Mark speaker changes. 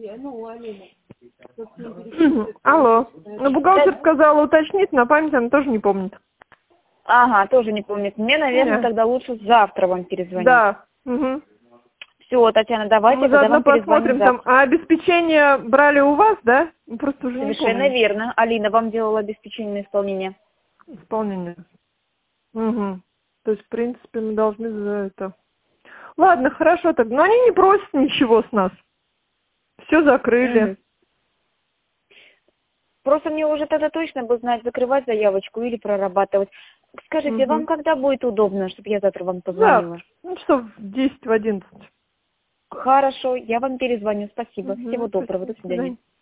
Speaker 1: Алло. Ну, бухгалтер сказала уточнить, на память она тоже не помнит.
Speaker 2: Ага, тоже не помнит. Мне, наверное,
Speaker 1: Нет.
Speaker 2: тогда лучше завтра вам перезвонить.
Speaker 1: Да. Угу.
Speaker 2: Все, Татьяна, давайте
Speaker 1: Мы
Speaker 2: тогда
Speaker 1: заодно
Speaker 2: вам перезвоним
Speaker 1: посмотрим там.
Speaker 2: завтра.
Speaker 1: А обеспечение брали у вас, да? Просто уже не
Speaker 2: Совершенно
Speaker 1: помню.
Speaker 2: верно. Алина вам делала обеспечение на исполнение.
Speaker 1: Исполнение. Угу. То есть, в принципе, мы должны за это... Ладно, хорошо так. Но они не просят ничего с нас. Все закрыли.
Speaker 2: Мгм. Просто мне уже тогда точно бы знать, закрывать заявочку или прорабатывать. Скажите, вам
Speaker 1: Угу.
Speaker 2: когда будет удобно, чтобы я завтра вам позвонила?
Speaker 1: Завтра. Ну, часов в 10, в 11.
Speaker 2: Хорошо, я вам перезвоню. Спасибо. Всего
Speaker 1: Угу.
Speaker 2: доброго. До
Speaker 1: До
Speaker 2: свидания.
Speaker 1: свидания.